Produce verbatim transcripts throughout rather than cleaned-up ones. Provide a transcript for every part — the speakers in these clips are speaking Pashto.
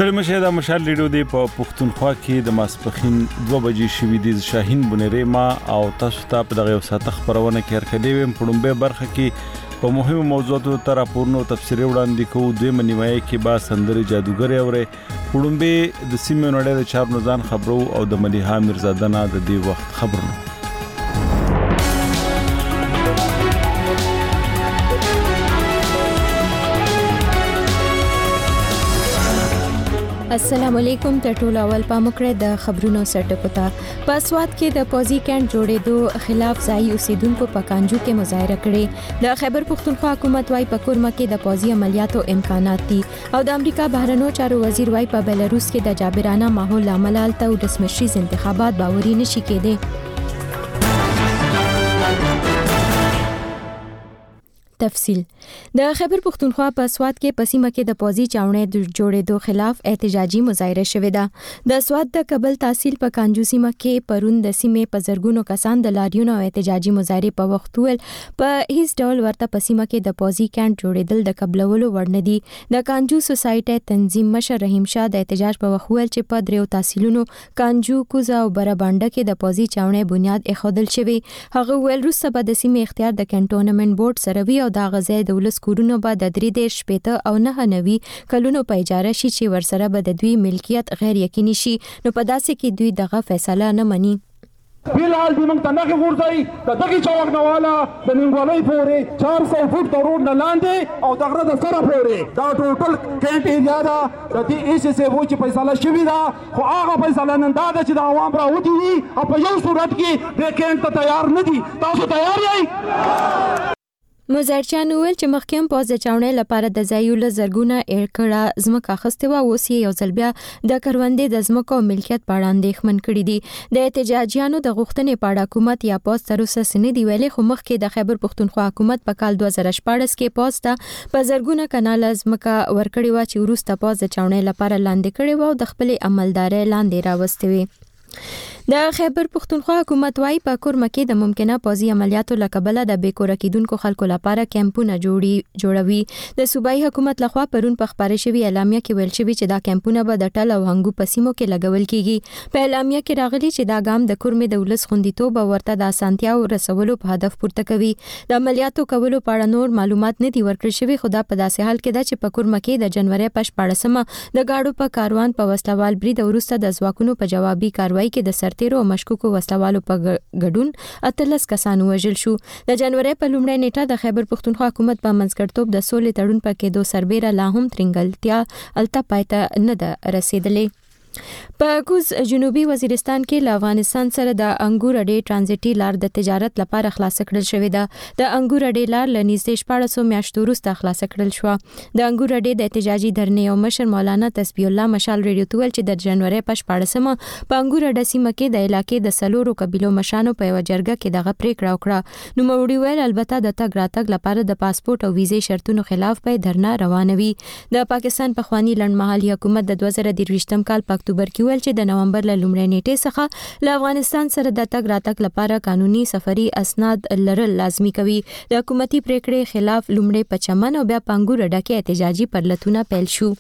ستړي مشه د مشال ریډیو دی په پښتونخوا کې د ماسپخین دوه بجې شوې د شاهین بنری ما او تاسو ته په دغه وساته خبرونه کې هرکلی ویم په لومبه برخه کې په مهمو موضوعاتو تر راپورونو تفسیري وړاندې کوو دوی منیمای کې با سندري جادوګر اوري په لومبه د سیمه نړۍ د چار نوزان خبرو او د مليحه میرزاده نه د دې وخت خبرونه. السلام علیکم ته ټول اول پامکړه د خبرونو سرټکو ته په سواد کې د پوزي کېنټ جوړېدو خلاف ځای اوسیدونکو په کانجو کې مظاهره کړې. د خیبر پختونخوا حکومت وايي په کورما کې د پوزي عملیاتو امکانات دي او د امریکا بهرنیو چارو وزیر وايي په بلاروس کې د جابرانه ماحول لامل الته او رسمي انتخابات باوري نشي کېدي. تفصیل د خیبر پختونخوا په سواد کې پسیمه کې د پوزي چاونې د جوړېدو خلاف احتجاجي مظاهره شوې ده. د سواد د قبل تحصیل په کانجوسیمه کې پرون د سیمې په زرګونو کسان د لاریونو او احتجاجي مظاهره په وخت ول په هیڅ ډول ورته پسیمه کې د پوزي کېنټ جوړېدل د قبلولو وړ نه دي. د کانجو سوسایټي تنظیم مشر رحیم شاه د احتجاج په وخت ول چې په دریو تحصیلونو کانجو کوزا او برابانډه کې د پوزي چاونې بنیاد اخودل شوی. هغه ویل روسه به د سیمې اختیار د کنټونمنت بورډ سره وی دا غزې د ولس کورونو به د درې دیش شپېته او نه نوي کلونو په اجاره شي چې ورسره به د دوی ملکیت غیر یقیني شي. نو په داسې کې دوی دغه فیصله نه مني. فیلحال دی موږ ته نښې غورځوي د دغې چوک نه والا د نیمګولۍ پورې چار سو فوټ د روډ نه لاندې او د غره د سره پورې دا ټوټل کېنټ ایریا ده. د دې ایس ایس ایف او چې فیصله شوې ده خو هغه فیصله نن دا ده چې د عوام راوتي دي او په یو صورت کې دې کېنټ ته تیار نه دي. تاسو تیار یئ؟ مزارچیان ویل چې مخکیم پوز د چاونې لپاره د ځایو له زرګونه ایکړه ځمکه اخیستې وه، اوس یې یو ځل بیا د کروندې د ځمکو او ملکیت په اړه اندېښمن کړي دي. د احتجاجیانو د غوښتنې په اړه حکومت یا پوز تر اوسه څه نه دي ویلي، خو مخکې د خیبر پختونخوا حکومت په کال دوه زره شپاړس کې پوز ته په زرګونه کناله ځمکه ورکړې وه چې وروسته پوز د چاونې لپاره لاندې کړې وه او د خپلې عملدارۍ لاندې راوستې وې. د خیبر پختونخوا حکومت وايي په کورما کې د ممکنه پوزي عملیاتو لکبله د بیکور کېدونکو خلکو لپاره کیمپونه جوړي جوړوي. د صوبایي حکومت لخوا پرون په خبره شوی اعلامیه کې ویل شوی چې دا کیمپونه به د ټل او هنګو پسیمو کې لګول کیږي. په اعلامیه کې راغلي چې دا ګام د کورمې د ولس خوندیتوب او ورته د اسانتیا او رسولو په هدف پورته کوي. د عملیاتو کولو په اړه نور معلومات نه دي ورکړل شوی، خو دا په داسې حال کې ده چې په کورما کې د جنوري په شپاړسمه د گاډو په کاروان په وسلوال برید وروسته د ځواکونو په جوابي کاروایی کې د سرتیرو او مشکوکو وسلوالو په ګډون اتلس کسان وژل شو. د جنوري په لومړۍ نیټه د خیبر پختونخوا حکومت په منځګړیتوب د سولې تړون په کېدو سربېره لا هم ترنګلتیا الته پایته نه ده رسیدلې. په کوز جنوبي وزیرستان کې له افغانستان سره د انګور اډې ترانزیټي لار د تجارت لپاره خلاص کړل شوې ده. د انګور اډې لار له نږدې شپاړسو میاشتو وروسته خلاص کړل شوه. د انګور اډې د احتجاجي دھرنې یو مشر مولانا تسبیح الله مشال ریډیو ته ویل چې د جنوري په شپاړسمه په انګور اډې سیمه کې د علاقې د سلورو قبیلو مشانو په یوه جرګه کې دغه پریکړه وکړه. نوموړي ویل البته د تګ راتګ لپاره د پاسپورت او ویزې شرطونو خلاف به دھرنا روانوي. د پاکستان پخوانی لنډمهالي حکومت د دوه زره درویشتم کال په اکتوبر کې ویل چې د نومبر له لومړۍ نیټې څخه له افغانستان سره د تګ راتګ لپاره قانوني سفري اسناد لرل لازمي کوي. د حکومتي پریکړې خلاف لومړی په چمن او بیا په انګور اډه کې احتجاجي پرلتونه پیل شو.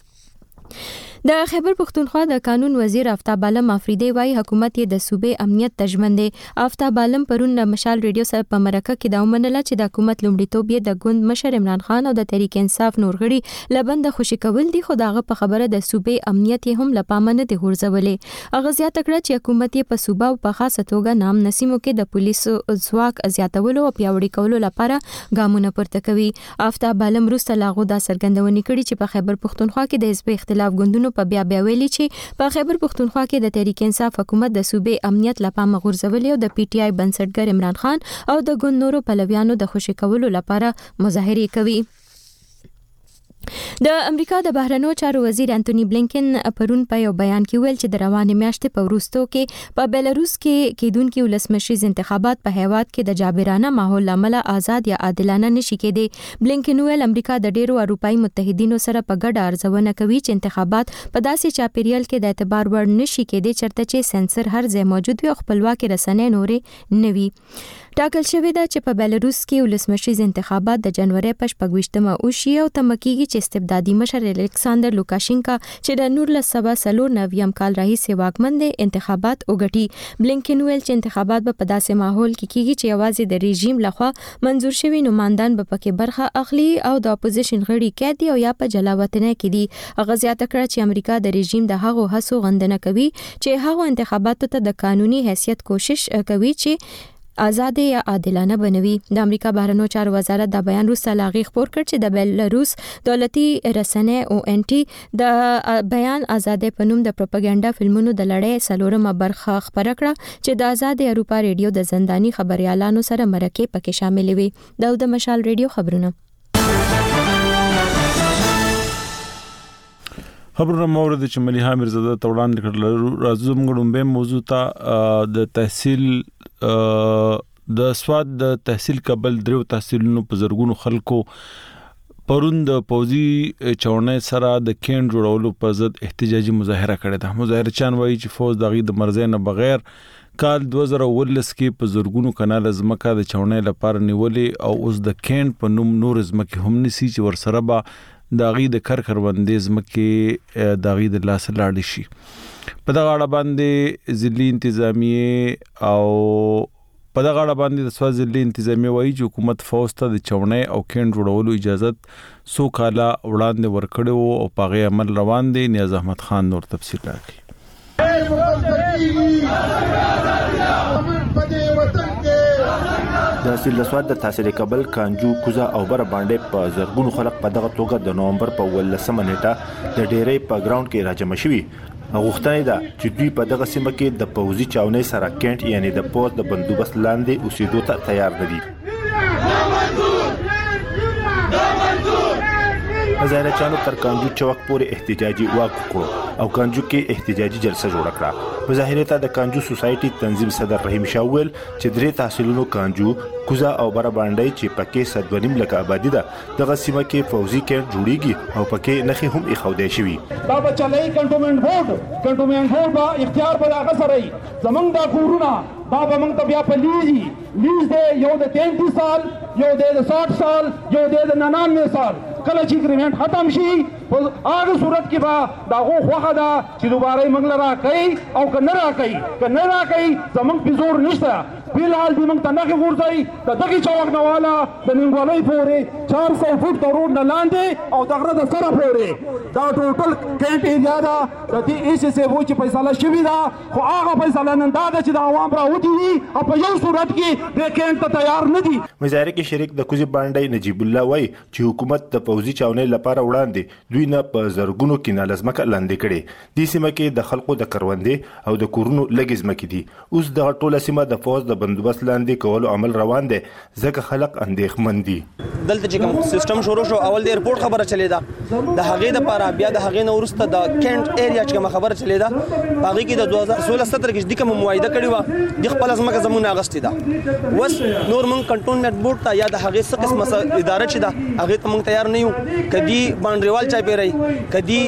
د خیبر پختونخوا د قانون وزیر آفتاب عالم افریدی وايي حکومت یې د صوبې امنیت تضمین دی. آفتاب عالم پرون د مشال ریډیو سره په مرکه کې دا ومنله چې د حکومت لومړیتوب یې د ګوند مشر عمران خان او د تحریک انصاف نور غړي لبند خوشي کول دي، خو داغه په خبره د صوبې امنیت یې هم لپامه نه دی غورځولې. هغه زیاته کړه چې حکومت یې په صوبه او په خاصه توګه نام نسیمو کې د پولیسو ځواک زیاتولو او پیاوړي کولو لپاره ګامونه پورته کوي. آفتاب عالم وروسته لاغو دا څرګندونه کړې چې په خیبر پختونخوا کې د حزب اختلاف ګوندونو په بیا بیا ویلي چې په خیبر پختونخوا کې د تحریک انصاف حکومت د صوبې امنیت لپاره غورځولې او د پی ټی آی بنسټګر عمران خان او د ګوند نورو پلویانو د خوشي کولو لپاره مظاهره کوي. د امریکا د بهرنیو چارو وزیر انټونی بلینکن پرون په یو بیان کې ویل چې د روانې میاشتې په وروستو کې په بیلاروس کې کېدونکي ولسمشریز انتخابات په هیواد کې د جابرانه ماحول لامل آزاد یا عادلانه نشي کېدی. بلینکن ویل امریکا د ډیرو اروپایي متحدینو سره په ګډه ارزونه کوي چې انتخابات په داسې چاپیریال کې د اعتبار وړ نشي کېدی چرته چې سنسر هر ځای موجود وي او خپلواکي رسنۍ نورې نه وي. ټاکل شوې ده چې په بیلاروس کې ولسمشریز انتخابات د جنوري په شپږ وشي او تمکیږي چې استبدادي مشر الکساندر لوکاشینکا چې د نور له سبا سلور نویم کال راهیسې واکمن دی انتخابات وګټي. بلینکن ویل چې انتخابات به په داسې ماحول کې کیږي چې یوازې د رژیم لخوا منظور شوی نمائندان به پکې برخه اخلي او د اپوزیشن غړي کېدي او یا په جلاوطنۍ کې دي. هغه زیاته کړه چې امریکا د رژیم د هغو هڅو غندنه کوي چې هغه انتخاباتو ته د قانوني حیثیت کوشش کوي چې آزاد یا عادلانه بنوي. د امریکا بهرنیو چارو وزارت دا بیان وروسته لاغي خبر کړ چې د بیلاروس دولتي رسنۍ او ان ټي د بیان آزادۍ په نوم د پروپاګاندا فلمونو د لړۍ څلورمه برخه خبره کړه چې د آزاد اروپا ریډیو د زنداني خبريالانو سره مرکه پکې شامل وي. د مشال ریډیو خبرونه خبرونه مورد چې مليحه میرزاده توړاندې کړل. راځو موږ به موضوع ته د تحصیل د سواد د تحصیل قبل درو تحصیلونو په زرګونو خلکو پرون د پوزي چاونې سره د کین جوړولو په ضد احتجاجي مظاهره کړې ده. مظاهرچان وایي چې فوج دغه د مرزې نه بغیر کال دوه زره ولس کې په زرګونو کانال زمکا د چاونې لپاره نیولې او اوس د کین په نوم نور زمکه هم نسی چې ورسره به داغي د کر کروندې زمکه داغي د لاس لاړ شي. په دغه اړه باندې ځلي انتظامیه او په دغه اړه باندې د سواد ځلي انتظامیه وایي چې حکومت فوج ته د چاونې او کین جوړولو اجازه سو کاله وړاندې ورکړو او په غي عمل روان دي. نیاز احمد خان نور تفصیل راکړي. د سیل سواد د تحصیل قبل کانجو کوزا او بر باندې په زرګونو خلک په دغه توګه د نومبر په ولسمه نیټه د ډېرې په ګراوند کې راجمع شوي. غوښتنه ده چې دوی په دغه سیمه کې د پوزي چاونې سره کینټ یعنی د پوز د بندوبست لاندې اوسېدو ته تیار نه دي. مظاهرچانو تر کانجو چوک پورې احتجاجي واک وکړ او کانجو کې احتجاجي جلسه جوړه کړه. مظاهره ته د کانجو سوسایټي تنظیم صدر رحیم شاه ویل چې درې تحصیلونو کانجو کوزا او بر باندې چې پکې صدونیم لکه آبادی ده دغه سیمه کې فوزي کېنټ جوړیږي او پکې نخي هم اخودای شوی. دا بچلای کنټونمنت بورډ کنټونمنت بورډ با اختیار په هغه سره زمنګ دا کورونه دا به موږ ته بیا په لیزي لیز دی یو د تینتیس سال یو د ساठ سال یو د ننانوے سال کله چې اګریمنت ختم شي په هغه صورت کې به دا غو خوخه ده چې دوباره موږ لرا کوي او کنه را کوي کنه را کوي زمنګ په زور نشته. فلحال دې موږ ته نه ورځي د دغه چوک نواله د نیمګولۍ پورې چار سو فوټ د روډ نه لاندې او دغه د سره پورې دا ټوټل کینټ ایریا ده. د دې ایس سی وو چې فیصله شوې ده خو هغه فیصله نن دا ده چې د عوام راوتی دي او په یو صورت کې د کینټ ته تیار نه دي. مظاهره کې شریک د کوزي باندې نجیب الله وای چې حکومت د پوزي چاونې لپاره وړاندې دوی نه په زرګونو کې نالزمکه لاندې کړي. د سیمه کې د خلکو د کروندې او د کورونو لګزمکې دي. اوس د ټوله سیمه د فوج د بندوبست لاندې کولو عمل روان دي ځکه خلک اندېښمن دي. دلته چې کوم سیستم شروع شو اول د ایرپورټ خبره چلی دا د هغې د لپاره بیا د هغې نه وروسته د کینټ ایریا چې کوم خبره چلی دا هغې کې د دوه زره سولہ ستره کې د کوم معاهده کړې وه د خپل ځمکه زمونه اغستې ده. اوس نور موږ کنټونمنت بورډ ته یا د هغې څه قسمه اداره چې ده هغې ته موږ تیار نه یو. کدي باونډریوال چا پیری کدي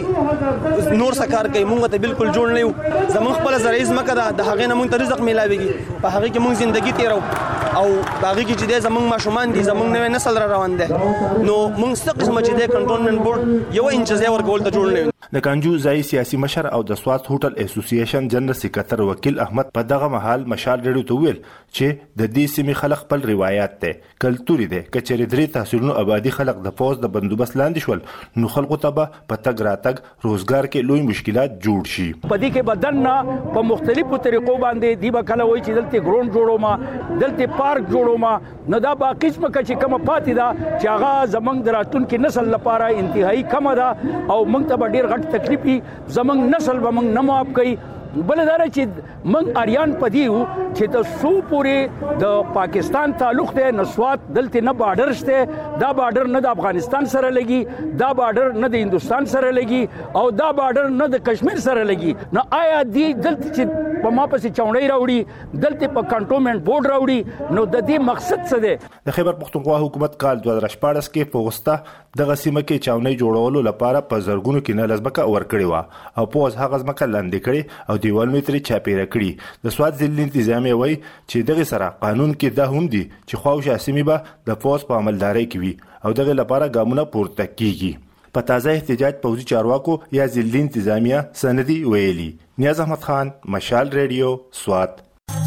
نور څه کار کوي موږ ته بالکل جوړ نه یو. زموږ خپل زرعي ځمکه ده د هغې نه موږ ته رزق میلاویږي په هغې کې موږ ژوندګي تیرو او هغې کې چې دی زموږ ماشومان دي زموږ نوی نسل را روان دی نو موږ څه قسمه چې دی کنټونمنت بورډ یو انچ ځای ورکول ته جوړ نه یو. د کانجو ځای سیاسي مشر او د سوات هوټل اسوسییشن جنرال سکرټر وکیل احمد په دغه مهال مشال ریډیو ته ویل چې د دې سیمې خلک خپل روایت ته کلتوري دي کچېرې درې تحصیلونو آبادی خلک د فوج د بندوبست لاندې شول نو خلکو ته به په تګ راتګ روزګار کې لوی مشکلات جوړ شي. په دې کې بدن نه په مختلفو طریقو باندې دی به کله وایي چې دلته ګراوند جوړو ما دلته پارک جوړو ما نه دا باقي څه چې کوم پاتې ده چې هغه زمنګ دراتونکو نسل لپاره انتهایی کم ده او موږ ته ډیر تکلیفي زمنګ نسل به موږ نه معاف کوي. بل دا چې موږ اریان پدیو چې د سو پورې د پاکستان تعلق دی نو سوات دلته نه بارډر شته دا بارډر نه د افغانستان سره لګي، دا بارډر نه د هندستان سره لګي او دا بارډر نه د کشمیر سره لګي. نو آیا دې دلته چې په ما پسې چاونډۍ راوړي، دلته په کنټونمنت بورډ راوړي، نو د دې مقصد څه دی؟ د خیبر پختونخوا حکومت کال دوه زره شپاړس کې په وسته دغه سیمه کې چاونۍ جوړولو لپاره په زرګونو کې نه لزمکه ورکړې و او پوز هغه ځمکه لاندې کړي او دیوالونه ترې چاپیره کړي. د سواد ضلع انتظامیه وایي چې دغه سره قانون کې دا هم دي چې خواوشا سیمې به د پوز په عملداري کې وي او دغه لپاره ګامونه پورته کیږي. په تازه احتجاج پوځي چارواکو یا ضلع انتظامیه سندي ویلي. نیاز احمد خان، مشال ریډیو، سوات.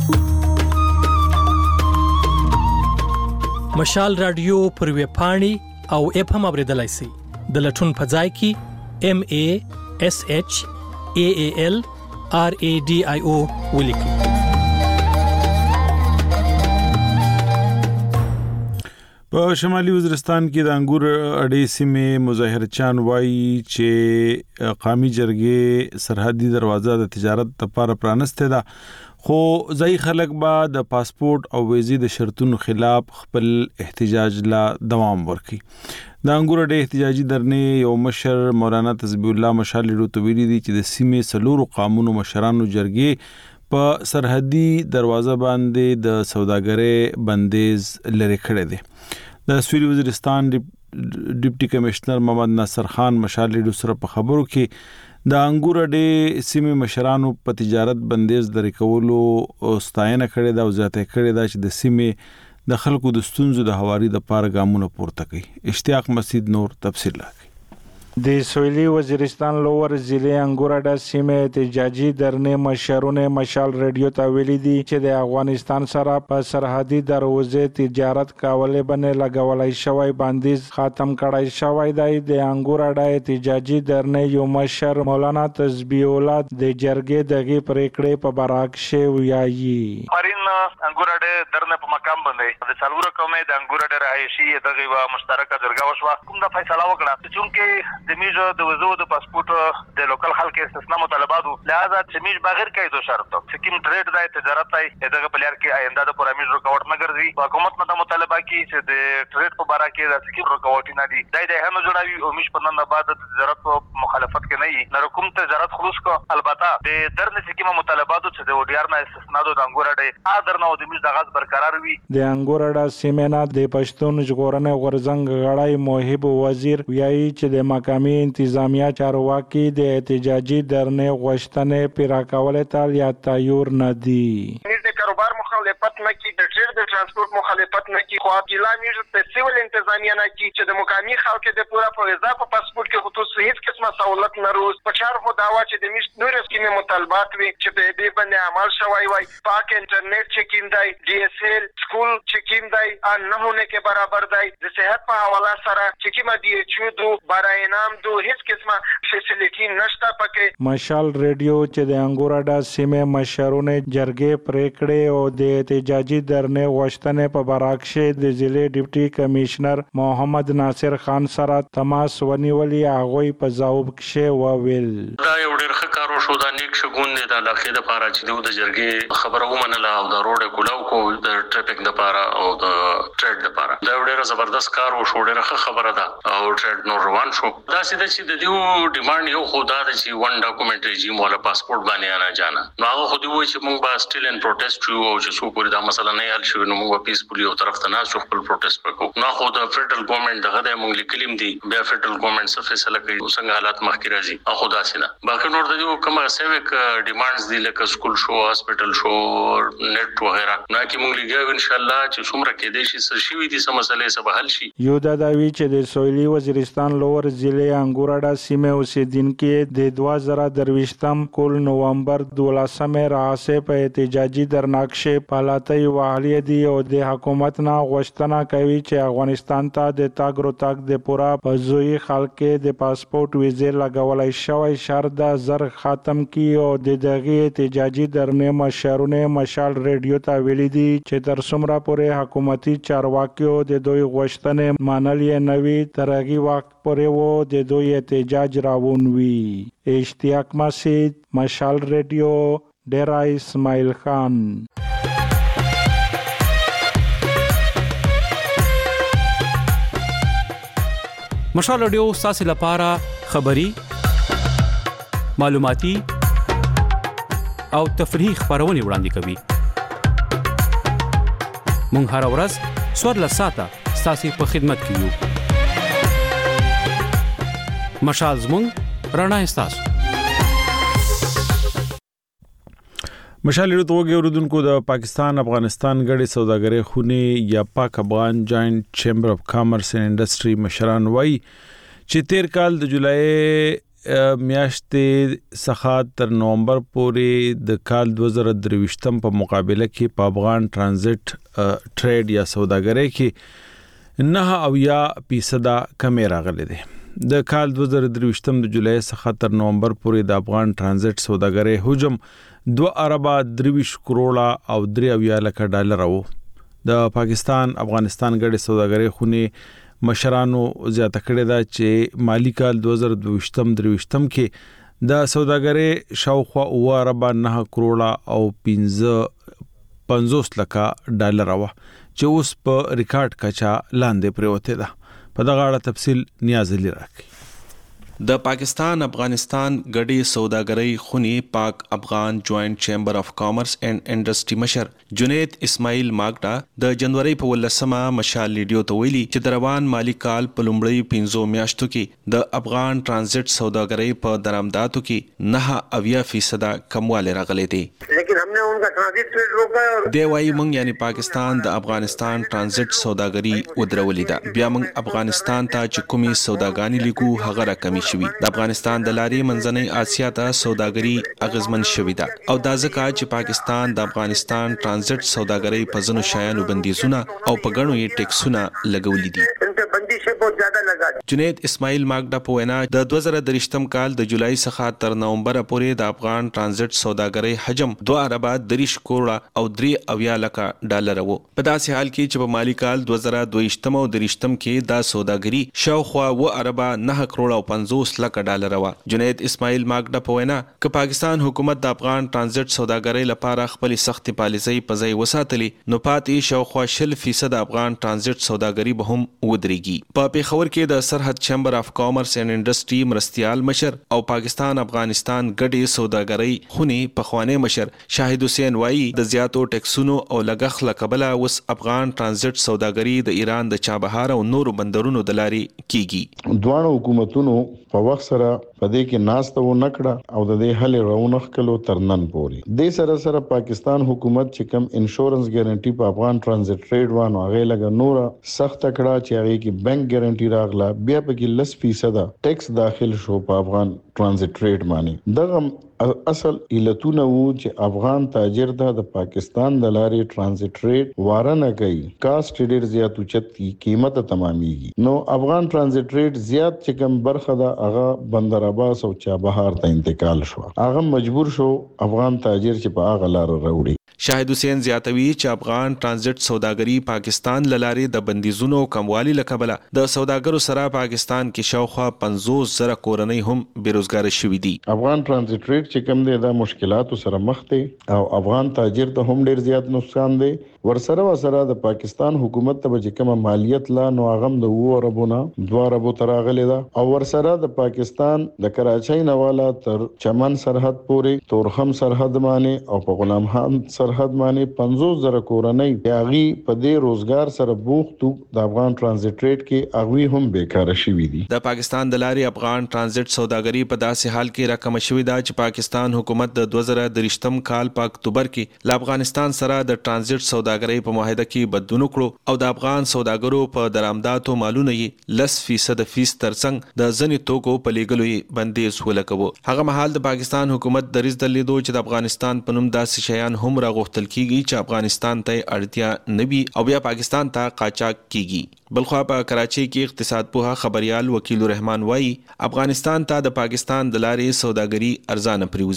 مشال رادیو پر ویب پاڼې او اپ هم اوریدلای شئ. د لټون په ځای کې ام ا اس اچ ا ا ال ار ا ډي آی او ولیکئ. په شمالي وزیرستان کې د انګور اډې سیمې مظاهرچیان وایي چې قومي جرګې سرحدي دروازه د تجارت لپاره پرانسته ده، خو ځای خلک به د پاسپورت او ویزې د شرطونو خلاف خپل احتجاج لا دوام ورکړي. د انګور اډې احتجاجي درنې یو مشر مولانا تسبیح الله مشال ډو ویلي دي چې د سیمې سلورو قانونو مشرانو جرګې په سرحدي دروازه باندې د سوداګرۍ بندیز لري کړی دی. د سویل وزیرستان ډیپټي کمشنر محمد ناصر خان مشال ډو سره په خبرو کې د انګور اډې سیمې مشرانو په تجارت بندیز لري کولو ستاینه کړې ده او زیاته کړې ده چې د سیمې د خلکو د ستونزو د هواري د پاره ګامونه پورته کوي. اشتیاق مسعود نور تفصیل راکړي. د سویلي وزیرستان لوور ضلع انګورډا سیمه احتجاجي درنې مشرونه مشال ریډیو ته ویلي دي چې د افغانستان سره په سرحدي دروازې تجارت کولې باندې لګولای شوی بندیز ختم کړای شوی دی. د انګورډا احتجاجي درنې یو مشر مولانا تسبیح الله د جرګې دغه پریکړې په براکشه ویایي. پرین انګورډا درنې په مقام باندې د څلورو قومه د انګورډا رایشي دغه وا مشترکه جرګه وشوه. کوم د فیصله وکړه چې د میجو د وزو د پاسپورت د لوکل خلک استثناء مطالباتو لہذا چې میج بغیر قید شرط چې کوم ټریډ د تجارت دی دغه پلیر کې آینده د پرمیج رکاوټ نه ګرځي. حکومت نه مطالبه کوي چې د ټریډ په اړه کې د سکیم رکاوټ نه دي دای د هم جوړوي او میج په نن بعد د تجارت په مخالفت کې نه وي نه کوم تجارت خلوص کو. البته د درنه سکیم مطالباتو چې د وډیار نه استثناء د انګورډا اذر نه د میج د غاز برقرار وي. د انګورډا سیمه د پښتون ژغورنې غورزنګ غړای موهب وزیر ویایي چې د مقامی انتظامیه چارواکي د احتجاجي درنې غوښتنې پیرا کولې ته یا تیار نه دي. د کاروبار مخالفت نه کی د ټریډ د ترانسپورت مخالفت نه کی خو ګیلا میږي د سیول انتظامیه نه کی چې د مقامی خلکو د پورا په ویزا په پاسپورت کې خصوصي هیڅ قسمه سہولت نه روز په چار خو داوا چې د میشت نور سکیمه مطالبات وي چې په دې باندې عمل شوی وای. پاک انټرنیټ چیکین دی، ډي اس ال سکول چیکین دی ان نه هونه کې برابر دی. د صحت په حواله سره چې کیما دی چې دو برای انعام دو هیڅ قسمه فیسیلیټی نشته پکې. مشال ریډیو چې د انګورډا سیمه مشرونه جرګې پریکړې او د احتجاجي درنې غوښتنې په براکشه د ضلع ډیپټي کمشنر محمد ناصر خان سره تماس ونیولې. هغه په ځواب کې وویل دا یو ډېر ښه کار وشو، دا نیک شګون دی د علاقې لپاره چې د جرګې خبره ومنله او د روډ کولاو کو د ټریفیک لپاره او د ټریډ لپاره دا ډېر زبردست کار وشو، ډېر ښه خبره ده او ټریډ نو روان شو. دا سیده چې د دیو ډیماند یو خو دا چې ون ډاکومنټ رژیم ولا پاسپورت باندې نه جانا نو هغه خو دی وایي چې موږ به سټیل ان پروټیسټ یو او چې څو پورې دا مسله نه حل شي نو موږ پیسفولي یو طرف ته نه شو خپل پروټیسټ وکړو. نو خو د فدرل ګورنمنت دغه د موږ لیکلیم دی بیا فدرل ګورنمنت څه فیصله کوي څنګه حالات مخکې راځي. هغه دا سینه باقي نور د یو کومه سیویک ډیماندز دی لکه سکول شو، هاسپټل شو، نیټ وغیرہ نو کې موږ لګیو ان شاء الله چې څومره کې دي چې شي وي دي سم مسلې سبا حل شي. یو دا داوی چې د سویلي وزیرستان لوور ضلع انګورډا سیمه اوسیدونکو د دوه زره درویشتم کول نومبر دولسمه راځي په احتجاجي درناکشه پالاتای والی دی او د حکومت نه غوښتنه کوي چې افغانستان ته د تاګ رو تاګ د پورا پزوی خلک د پاسپورت ویزه لګولای شوی شرط د زر ختم کی او د دغه احتجاجي درنې مشرونه مشال ریډیو ته ویلي دي چې تر څومره پورې حکومتي چارواکیو د دوی غوښتنې منلې نوي ترغي وخت پورې وو د دوی احتجاج راوون وی. اشتیاق مسعود، مشال ریډیو، ډیرا اسماعیل خان. مشال رادیو تاسو لپاره خبري معلوماتي او تفریحي خبرونه وړاندې کوي. مونږ هر ورځ څوارلس ساعته تاسو په خدمت کې یو. مشال زموږ رڼا تاسو. مشال ریډیو توګه اوردونکو د پاکستان افغانستان غړي سوداګرۍ خونې یا پاک افغان جاینټ چیمبر اف کامرس اینڈ انډستری مشران وایي چې تیر کال د جولای میاشتې څخه تر نومبر پورې د کال دوه زره درویشتم په مقابله کې په افغان ترانزیت ټریډ یا سوداګرۍ کې نه اویا فیصد کمی راغلي دي. د کال دوه زره درویشتم د جولای څخه تر نومبر پورې د افغان ترانزیت سوداګرۍ حجم دو اربه درویش کروڑه او درې اویا لک ډالر وو. د پاکستان افغانستان غړي سوداګرۍ خونې مشرانو زیاته کړې ده چې مالی کال دوه زره دویشتم درویشتم کې د سوداګرۍ شاوخوا اوه اربه نه کروڑه او پنځوس لک ډالر وو چې اوس په ریکارډ کچا لاندې پروته ده. په دغه اړه تفصیل نیاز علي راکړي. د پاکستان افغانستان غړي سوداګرۍ خونی پاک افغان جوائنٹ چیمبر اف کامرس اینڈ انډستری مشر جنید اسماعیل ماګډا د جنوري په ولسمه مشال ریډیو ته ویلي چې د روان مالی کال په لومړی پنځو میاشتو کې د افغان ترانزیت سوداګرۍ په درآمداتو کې نه اویا فیصد کموالی راغلی دی. لیکن हमने उनका ट्रांजिट ट्रेड रोका है. دی وايي مونږ یعنی پاکستان د افغانستان ترانزیت سوداګري ودرولې ده. بیا مونږ افغانستان ته چې کومي سوداګانی لیکو هغه راکمي شوی. د افغانستان د لارې منځنۍ آسیا ته سوداګري اغیزمن شوی ده او دا ځکه چې پاکستان د افغانستان ترانزیت سوداګرۍ په ځنو شایانو بندیزونه او په غنو یې ټیکسونه لګولې دي. جنید اسماعیل ماګډا په وینا د دوه زره درویشتم کال د جولای څخه تر نومبر پورې د افغان ترانزیت سوداګرۍ حجم دوه اربه دریش کروڑه او درې اویا لک ډالر وو. په داسې حال کې چې په مالی کال دوه زره دویشتم او دریشتم کې دا سوداګري شاوخوا و اربه نه کروڑه او پنځوس لک ډالر وو. جنید اسماعیل ماګډا په وینا ک پاکستان حکومت د افغان ترانزیت سوداګرۍ لپاره خپل سخت پالیسۍ په ځای وساتلې نو پاتې شاوخوا شل فیصد افغان ترانزیت سوداګري به هم ودرېږي. په پیښور کې د سرحد چیمبر اف کامرس اینڈ انډستری مرستيال مشر او پاکستان افغانستان غړي سوداګرۍ خونی پخوانی مشر شاهد حسین وایي د زیاتو ټیکسونو او لګښ لکبله اوس افغان ترانزیت سوداګري د ایران د چابهار او نورو بندرونو د لارې کیږي. دوه حکومتونو په وخت سره پدې کې ناسته و نکړه او د دې حل رونخ کلو ترنن پوري د سره سره پاکستان حکومت چې کم انشورنس ګارانټي په افغان ترانزیت ټریډ وانه هغه لګ نور سخت کړه چې هغه کې بانک ګارانټي راغله بیا په کې لس فیصد ټیکس داخل شو په افغان ترانزیت ټریډ باندې. دغه اصل علتونه وو چې افغان تاجر د پاکستان د لارې ترانزیت ټریډ وارنه کوي کاست ډیر زیات اوچت کی قیمت تمامېږي. نو افغان ترانزیت ټریډ زیات چې کم برخه ده هغه بندر عباس او چابهار ته انتقال شو. هغه مجبور شو افغان تاجر چې په هغه لار راوړي. شاهد حسین زیاتوي چې افغان ترانزیت سوداګري پاکستان لارې د بندیزونو کموالی لکبله د سوداګرو سره پاکستان کې شاوخوا پنځوس زره کورنۍ هم بیروزګار شوي دي. افغان ترانزیت ټریډ چې کم دی دا مشکلاتو سره مخ دي او افغان تاجر ته هم ډیر زیات نقصان دی. ورسره ورسره د پاکستان حکومت ته چې کوم مالیت لا نو هغه د وو ربونه دوه ربو تراغلی دا او ورسره د پاکستان د کراچۍ نواله تر چمن سرحد پورې تورخم سرحد باندې او په غلام خان سرحد باندې پنځوس زره کورنۍ یاغي په دې روزګار سره بوختو د افغان ترانزیت ټریډ کې اغوی هم بیکار شوي دي. د پاکستان د لارې افغان ترانزیت سوداګري په داسې حال کې راکم شوې ده چې پاکستان حکومت د دوه زره دریشتم کال په اکتوبر کې ل افغانستان سره د ترانزیت سوداګري په معاهده کې بدلون وکړو او د افغان سوداګرو په درآمداتو مالونه یې لس فیصد فیس ترڅنګ د ځنې توکو په لیږلو یې بندیز ولګاوه. هغه مهال د پاکستان حکومت دریځ درلودو چې د افغانستان په نوم داسې شیان هم راغوښتل کیږي چې افغانستان ته اړتیا نه وي او بیا پاکستان ته قاچاق کیږي. بلخوا په کراچۍ کې اقتصاد پوها خبريال وکیل الرحمن وایي افغانستان ته د پاکستان د لارې سوداګري ارزانه پریوزي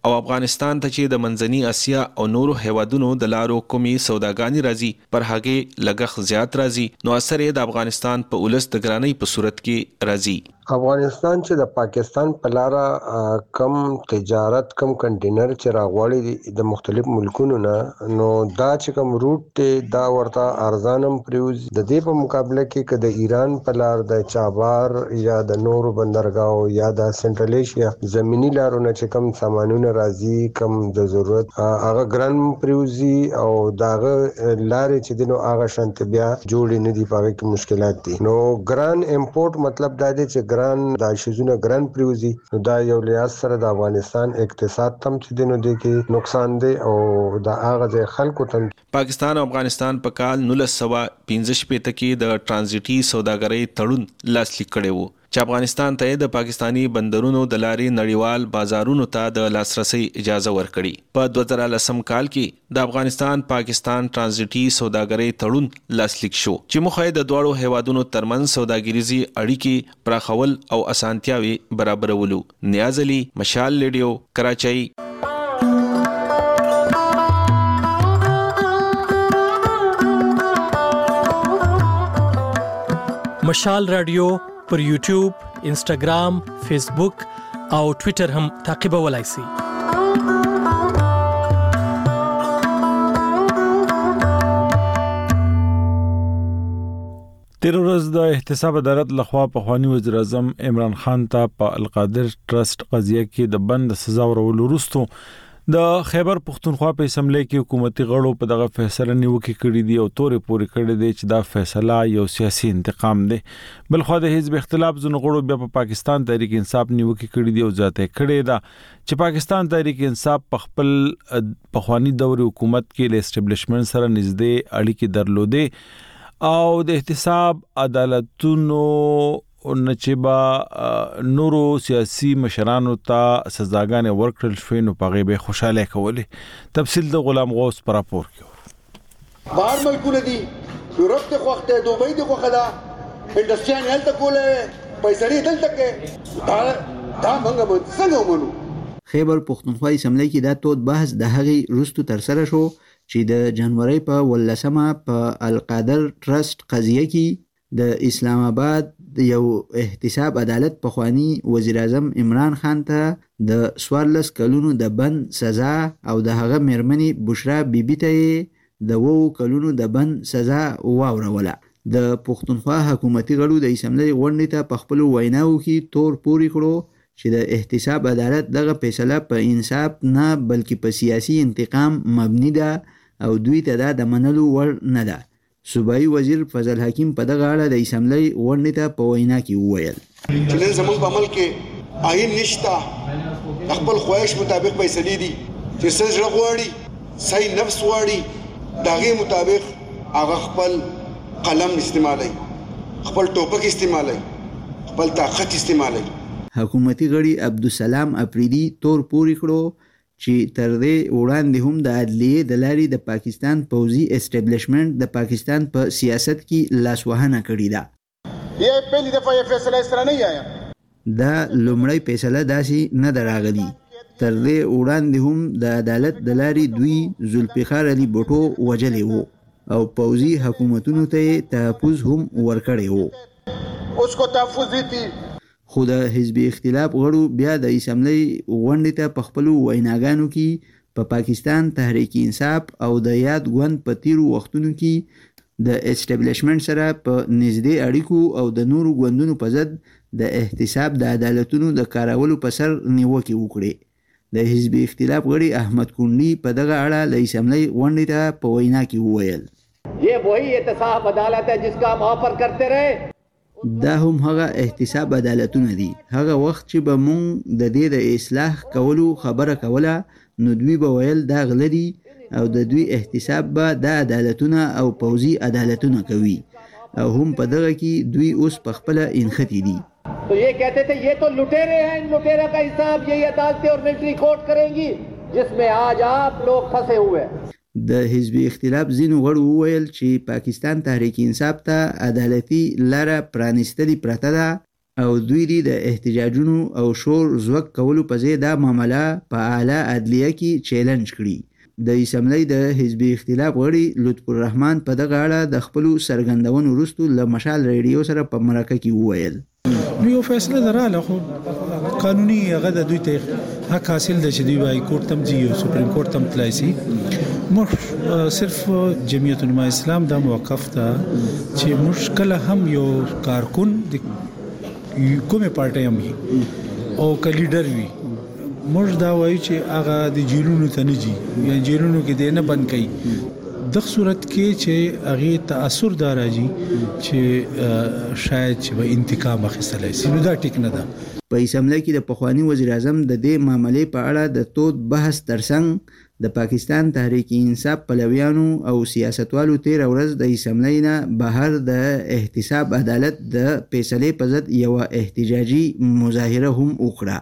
او افغانستان ته چې د منځني اسیا او نورو هیوادونو د لارو کومي سوداګانی راځي پر هغه لګښ زیات راځي نو اثر یې د افغانستان په ولس د ګرانۍ په صورت کې راځي. افغانستان چې د پاکستان په لاره کم تجارت کم کنټینر چې راغواړي د مختلف ملکونو نه نو دا چې کوم روټ ته دا ورته ارزانم پریوز د دې په مقابله کې که د ایران په لار د چابهار یا د نورو بندرګاو یا د سنټرل ایشیا زمینی لارونه چې کوم سامانونه راځي کم د ضرورت هغه ګران پریوزي او داغه لارې چې دینو هغه شانت بیا جوړ نه دي پاره کې مشکلات دي نو ګران امپورټ مطلب دا دی چې ګران د شیزونه ګران پریوزي نو دا یو لیاس سره د افغانستان اقتصاد تم چې دینو دی کې نقصان دی او دا هغه د خلکو تم. پاکستان او افغانستان په کال نولس سوه پنځه شپېته کې د ټرانزیټي سوداګرۍ تړون لاسلیک کړی وو چې افغانستان ته د پاکستانی بندرونو د لارې نړیوال بازارونو ته د لاسرسي اجازه ورکړي. په دوه زره لسم کال کې د افغانستان پاکستان ټرانزیټي سوداګرۍ تړون لاسلیک شو چې موخه د دوړو هیوادونو ترمنځ سوداګریزي اړیکې پراخول او اسانتیاوي برابرولو. نیاز علي، مشال ریډیو، کراچۍ. مشال رادیو پر یوټیوب، انسټاګرام، فیسبوک او ټوئیټر هم تعقیبولای شئ. تیر ورځ د احتساب عدالت لخوا پخوانی وزیر اعظم عمران خان ته په القادر ټرست قضیه کې د بند سزا ورولو وروسته د خیبر پختونخوا په اسمبلی کې حکومتي غړو په دغه فیصله نیوکه کړې دي او تورې پورې کړې دي چې دا فیصله یو سیاسي انتقام دی. بلخو د حزب اختلاف زونو غړو بیا په پاکستان تحریک انصاف نیوکه کړې دي او ذاته کړې ده چې پاکستان تحریک انصاف په خپل پخوانی دور حکومت کې له اسټابلیشمنت سره نږدې اړیکې درلودې او د احتساب عدالتونو نچبا نورو سیاسي مشرانو ته سزاګانې ورکړل شوې نو په غیبه خوشاله کولې. تفصیل د غلام غوث پر راپور کې. بهر ملکونه دي، یورپ ته خوخته، دوبۍ ته خوخه ده، انډستریان هلته کوله، پیسې دلته کې دا دا موږ به څنګه ومنو؟ خیبر پختونخوا اسمبلی کې دا تود بحث د هغې وروسته ترسره شو چې د جنوري په ولسمه په القادر ټرست قضیه کې د اسلام آباد یو احتساب عدالت پخوانی وزیر اعظم عمران خان ته د سوارلس کلونو د بند سزا او د هغه میرمنې بشرا بیبي ته د وو کلونو د بند سزا واوروله. د پښتونخوا حکومتي غړو د اسمبلی غونډې ته په خپلو ویناوو کې تور پورې کړو چې د احتساب عدالت دغه فیصله په انصاف نه بلکې په سیاسي انتقام مبني ده او دوی ته دا د منلو وړ نه ده. صوبایي وزیر فضل حکیم په دغه اړه د اسمبلی غونډې ته په وینا کې وویل چې نن زموږ په عمل کې آئین نشته، د خپل خواهش مطابق فیصلې دي چې څه زړه غواړي، صحیح نفس غواړي، د هغې مطابق هغه خپل قلم استعمالوي، خپل ټوپک استعمالوي، خپل طاقت استعمالوي. حکومتي غړي عبدالسلام اپریدي تور پورې کړو چې تر دې وړاندې هم د عدلیې د لارې د پاکستان پوځي اسټابلیشمنت د پاکستان په سیاست کې لاسوهنه کړې ده. یہ پہلی دفعہ یہ فیصلہ اس طرح نہیں آیا. دا لومړی فیصله داسې نه ده راغلي. تر دې وړاندې هم د عدالت د لارې دوی ذوالفقار علي بوټو وژلی وو او پوځي حکومتونو ته تحفظ هم ورکړی وو. اس کو تحفظ دی تھی. خو د حزب اختلاف غړو بیا د اسمبلی غونډې ته په خپلو ویناګانو کې په پاکستان تحریک انصاف او د یاد ګوند په تیرو وختونو کې د اسټابلیشمنت سره په نږدې اړیکو او د نورو ګوندونو په ضد د احتساب د عدالتونو د کارولو په سر نیوکې وکړې. د حزب اختلاف غړي احمد کونډي په دغه اړه د اسمبلی غونډې ته په وینا کې وویل یہ وہی احتساب عدالت ہے جس کا ہم آفر کرتے رہے. دا هم هغه احتساب عدالتونه دي. هغه وخت چې به مونږ د دې د اصلاح کولو خبره کوله نو دوی به ویل دا غله دي او د دوی احتساب به د عدالتونه او پوځي عدالتونه کوي او هم په دغه کې دوی اوس په خپله انختی دي. تو یہ کہتے تھے یہ تو لٹیرے ہیں، لٹیرے کا حساب یہی عدالتیں اور ملٹری کورٹ کریں گی جس میں آج آپ لوگ پھنسے ہوئے. د حزب اختلاف ځینو غړو وویل چې پاکستان تحریک انصاف ته عدالتي لاره پرانیستلې پرته ده او دوی د احتجاجونو او شور زوک کولو په ځای دا معامله په اعلی عدلیه کې چیلنج کړي. د اسمبلی د حزبي اختلاف غړي لطف الرحمن په دغه اړه د خپل سرګندونو وروسته له مشال ریډیو سره په مرکه کې وویل نو یو فیصله دراله خو قانوني هغه د دوی ته حق حاصل ده چې دوی وايي کورټ تم ځي او سپریم کورټ تم تلای شي. موږ صرف جمعیت علماء اسلام دا موقف ده چې مشکل هم یو کارکون د کومه پارټي هم او ک لیډر وي موږ دا وایو چې هغه د جیلونو ته نه جي یا جیلونو کې د نه بند کړي. د صورت کې چې هغه تاثر دار راځي چې شاید چې به انتقام اخیستل شي نو دا ټیک نه ده. په اسمبلی کې د پخوانی وزیر اعظم د دې معاملې په اړه د تود بحث ترڅنګ د پاکستان تحریک انصاف پلویانو او سیاستوالو تیر ورځ د اسمبلی نه بهر د احتساب عدالت د فیصلې په ضد یو احتجاجي مظاهره هم وکړه.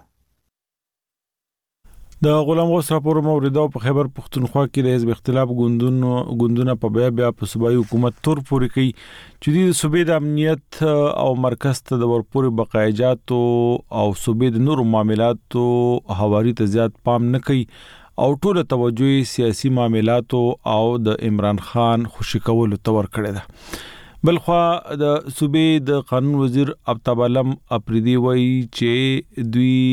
د غلام غوث راپور موریدا په خیبر پختونخوا کې د حزب اختلاف ګوندونو ګوندونه په بیا بیا په صوبایي حکومت تور پوري کوي چې د صوبې د امنیت او مرکز ته د ورپوري بقایجات او صوبې د نورو معاملاتو حوالی ته زیات پام نه کوي او ټول توجه سیاسي معاملاتو او د عمران خان خوشی کولو تور کړی ده. بلخوا د صوبې د قانون وزیر ابتاب علم اپریدي وایي چې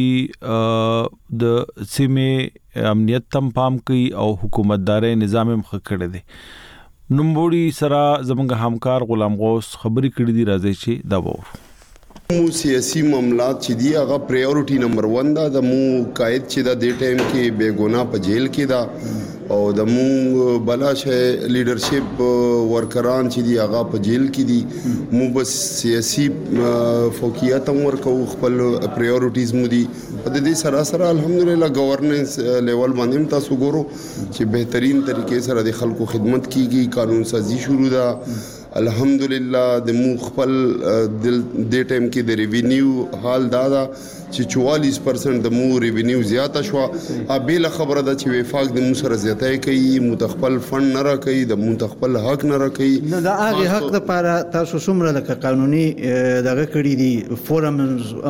دوی د سیمې امنیت تم پام کوي او حکومتداري نظام هم ښه کړی دی. نوموړي سره زموږ همکار غلام غوث خبرې کړې دي راځي چې دا وو مو سیاسي معاملات چې دی هغه پریورټي نمبر ون دا د مو قائد چې دا د ټایم کې بے ګناه په جیل کې دا او د مو بلاشه لیډرشپ ورکران چې دی هغه په جیل کې دي مو بس سیاسي فوقیت هم ورکو خپل پریورټیز مو دي په دې سره سره الحمدلله گورننس لیول باندې تاسو ګورو چې بهترین طریقې سره د خلکو خدمت کیږي قانون سازي شروع ده الحمدلله د مو خپل د ټایم کې د ریوینیو حال دا دا چې چوالیس پرسنټ د مو ریوینیو زیاته شو ابل خبره ده چې وفاق د مو سره زیاتای کوي متخپل فند نه راکوي د متخپل حق نه راکوي نو دا هغه حق لپاره تاسو څومره لکه قانوني دغه کړی دي فورم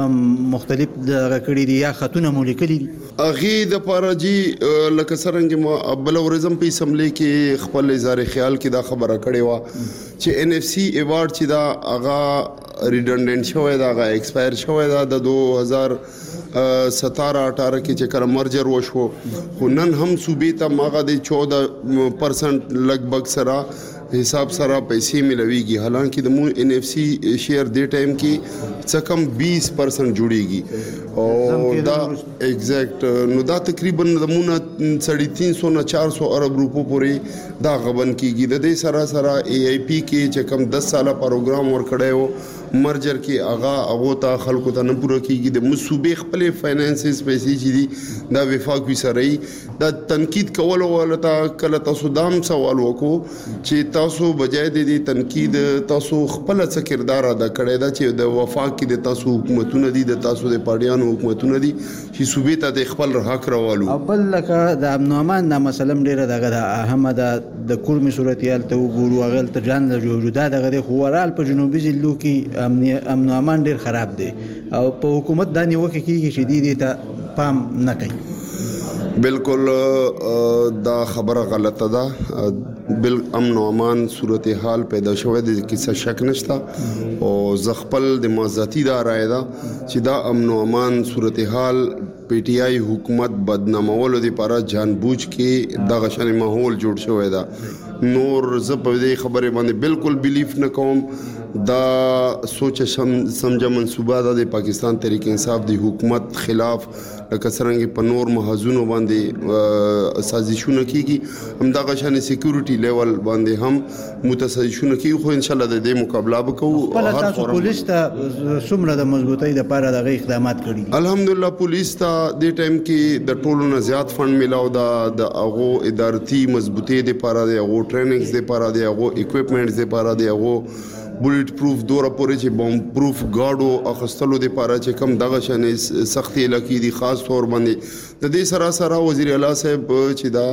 مختلف دغه کړی دي یا خطونه مو لیکلي دي اغه د پارجي لکه سرنګ ما بل ورزم په اسمبلی کې خپل اظهار خیال کې دا خبره کړې و چې ان اف سی ایوارډ چې دا هغه ریډنډنټ شوی دا هغه ایکسپایر شوی دا د دو هزار ستاره اٹھارہ کې چې کله مرجر وشو خو نن هم صوبې ته ماغه د چودہ پرسنټ لګ بګ سره حساب سره پیسې ملويږي حالانکه د مو ان اف سی شیر د ټایم کې څه کم بیس پرسنټ جوړیږي او دا ایگزیکټ نو دا تقریبا د مو نه تین سو نه چار سو ارب روپو پورې دا غبن کیږي د دې سره سره ای آی پی کې چې کم دس ساله پروګرام ور کړیو مرجر کې اغا هغه ته خلکو ته نه پوره کیږي د مصوبې خپل فاینانسز پیسې چې دي دا وفاق وسره دا تنقید کول ولته کله تاسو دام سوال وکړو چې تاسو بجای د دې تنقید تاسو خپل څه کردار ادا کړی دا چې د وفاق کې د تاسو حکومتونه دي د تاسو د پارټیانو حکومتونه دي چې صوبې ته د خپل حق راوالو بل لکه د امن او امان د مسله ډیره دغه احمد د کورمي صورتيال ته وګورو هغه ته ځان له جوړه دا د خورال په جنوبي ضلعو کې امن او امان ډیر خراب دی او په حکومت دا نیوکه کیږي چې دې ته پام نه کوي. بالکل دا خبره غلطه ده بل امن او امان صورتحال پیدا شوه د کیسه شک نشته او زغپل د مازاتی دا رائے ده چې دا امن او امان صورتحال پی ټی آی حکومت بدنامولو لپاره جانبوج کې د غشن ماحول جوړ شوی دا نور زه په دې خبره باندې بالکل بیلیف نه کوم دا سوچ سمجه منصوبه ده د پاکستان تحریک انصاف د حکومت خلاف لکه څنګه په نور محاذونو باندې سازشونه کیږي هم دا غشن سکیورټي لیول باندې هم متسازشونه کیږي خو ان شاء الله د دې مقابله وکړو هر تاسو پولیس ته څومره د مضبوطۍ لپاره دغه اقدامات کړي الحمدلله پولیس ته د ټایم کې د ټولو نه زیات فند ملاو دا د هغه ادارتي مضبوطۍ لپاره د هغه ټریننګز لپاره د هغه اکوپمنټس لپاره د هغه بولټ پروف دوره پورې چې بم پروف گاډو اخستلو د پاره چې کم دغه شنه سختي لکی دي خاص طور باندې د دې سره سره وزیر اعلی صاحب چې دا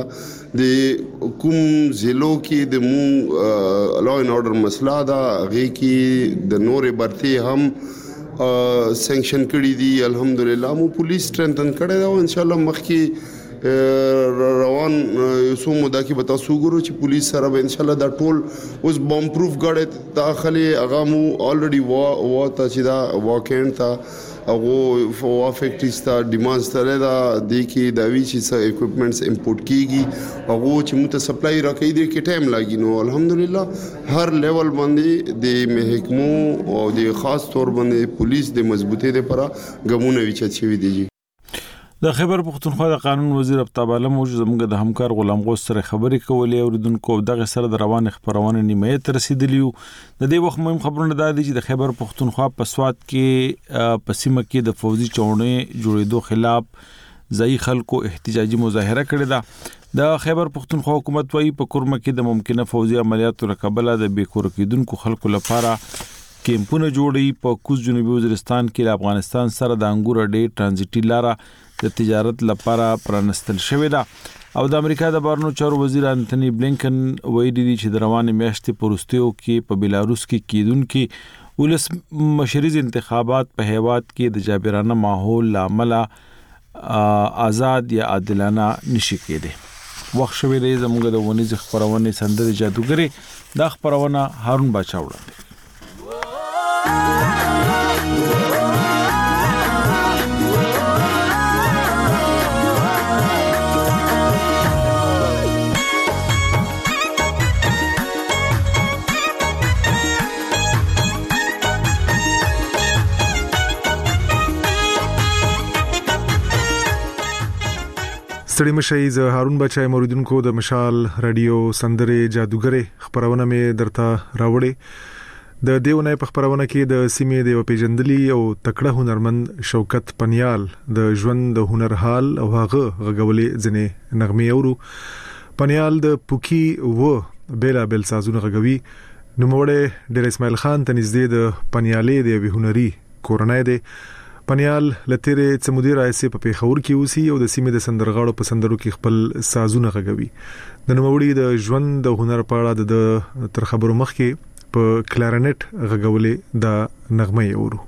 د کوم ضلعو کې د مو لا ان اورډر مسله دا غي کې د نورې برتي هم سینکشن کړی دي الحمدلله مو پولیس سټرنتن کړی دا او ان شاء الله مخکې روان یوسو مودا کې بتا سوګرو چې پولیس سره به ان شاء الله دا ټول اوس بم پروف غړې داخلي هغه مو الریډي وا وا تا چې دا واکینټ تا هغه فوا فیکټریز ته ډیمانډ ستاره دا د کی دا وی چې اکوپمنټس امپورټ کیږي هغه چې مو ته سپلای راکې دي کې ټایم لاګي نو الحمدلله هر لیول باندې د محکمو او د خاص تور باندې پولیس د مضبوطی لپاره غمونه وچت شوی دي. د خیبر پختونخوا د قانون وزیر ابتاب عالم موجود زموږ د همکار غلام غوث سره خبرې کولې اوریدونکو دغه سره د روان خبرونه نیمه ته رسیدلیو د دې وخت مهم خبرونه دا دي چې د خیبر پختونخوا په سواد کې پسیمه کې د فوزي چوڼې جوړېدو خلاف ځای خلکو احتجاجي مظاهره کړې ده. د خیبر پختونخوا حکومت وايي په کورمه کې د ممکنه فوزي عملیاتو رقابله د بیکور کېدونکو خلکو لپاره کیمپونه جوړي. په کوز جنوبي وزیرستان کې د افغانستان سره د انګور اډې ترانزیټي لاره د تجارت لپاره پرانستل شوې ده او د امریکا د بهرنیو چارو وزیر انټونی بلینکن وایي دي چې د روانې میاشتې په وروستیو کې په بیلاروس کې کېدونکي ولس مشرعیز انتخابات په هیواد کې د جابرانه ماحول لامل آزاد یا عادلانه نشي کېدی. وخت شوی دی زموږ د ونیز خبرونه سندري جادوګری دا خبرونه هارون باچا وړاندې. ستړي مشي ز هارون بچای موریدونکو د مشال رادیو سندره جادوګره خبرونه مې درته راوړې. د دیونه په خبرونه کې د سیمې د پیژندلي او تکړه هنرمند شوکت پنیال د ژوند د هنر حال او هغه غغولې ځنې نغمه اورو. پنیال د پوکی و بیلا بل سازونه غغوي. نوموړی ډیر اسماعیل خان تنزدې د پنیالې د هنري کورنۍ دی. پنیال لتیره څمودي رئیس په پیښور کې اوسي او د سیمې د سندرغاړو په سندرو کې خپل سازونه غږوي. د نوموړي د ژوند د هنر په اړه د تر خبرو مخکې په کلارنټ غږولې د نغمه اورو.